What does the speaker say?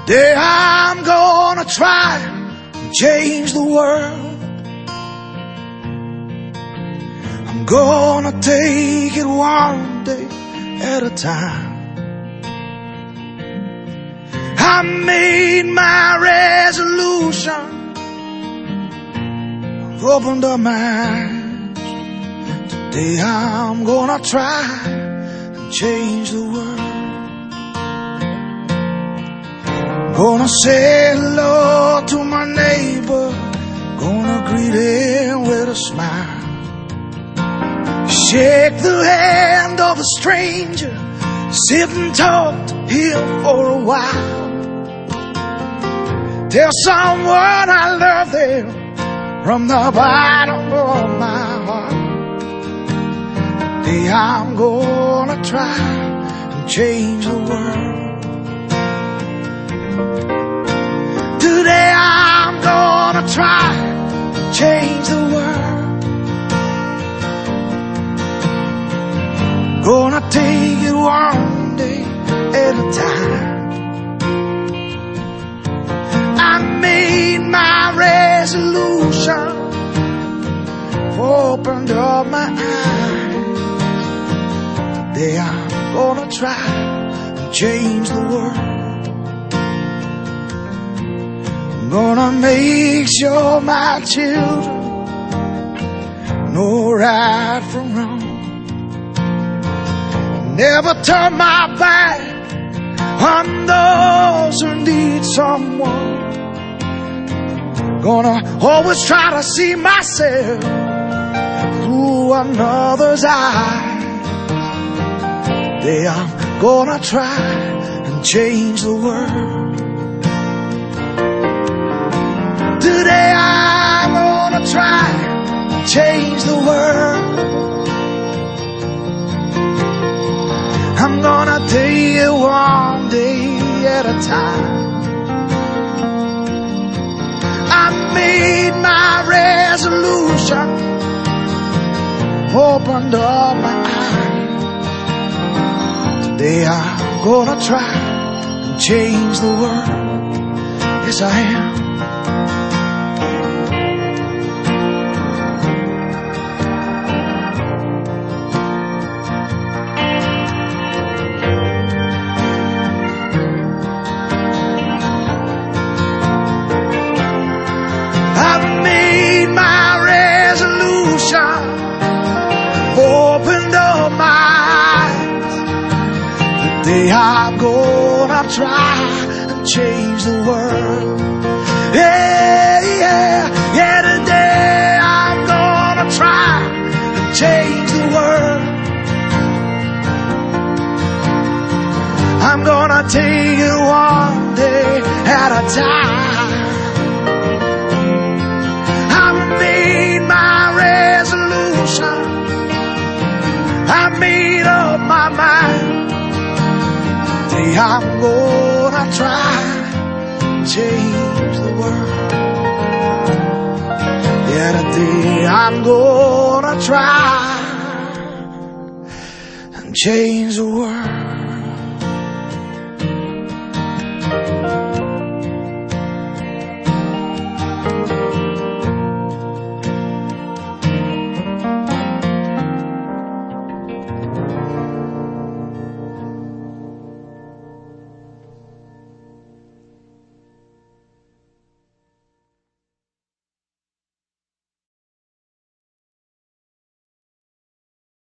Today I'm gonna try and change the world. I'm gonna take it one day at a time. I made my resolution. I've opened up my eyes. Today I'm gonna try and change the world. Gonna say hello to my neighbor, gonna greet him with a smile. Shake the hand of a stranger, sit and talk to him for a while. Tell someone I love them from the bottom of my heart. Today I'm gonna try and change the world. Today I'm gonna try to change the world. Gonna take it one day at a time. I made my resolution, opened up my eyes. Today I'm gonna try and change the world. Gonna make sure my children know right from wrong. Never turn my back on those who need someone. Gonna always try to see myself through another's eyes. Today I'm gonna try and change the world. Today I'm gonna try to change the world. I'm gonna take it one day at a time. I made my resolution, opened up my eyes. Today I'm gonna try and change the world. Yes, I am. Opened up my eyes. Today I'm gonna try and change the world. Yeah, yeah, yeah. Today I'm gonna try and change the world. I'm gonna take it one day at a time. I made my resolution. I made up my mind. Today I'm gonna try and change the world. Yeah, today I'm gonna try and change the world.